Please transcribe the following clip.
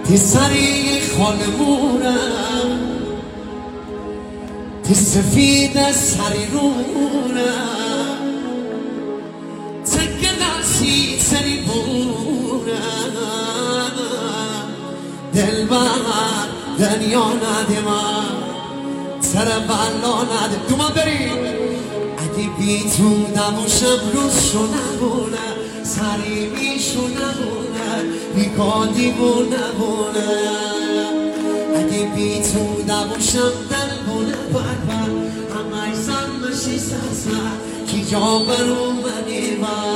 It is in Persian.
تی سری خانمونم تی سفید سری رونم تکه نسی سری بونم دل بر دنیا نده من سر بلا نده تو من بریم اگه بی تو نباشم روزشو نبونه سری میشو نبونه بیکار دیوونه بونه اگه بی تو نباشم دل بونه بر همه زن بشی سر کی جا برو منی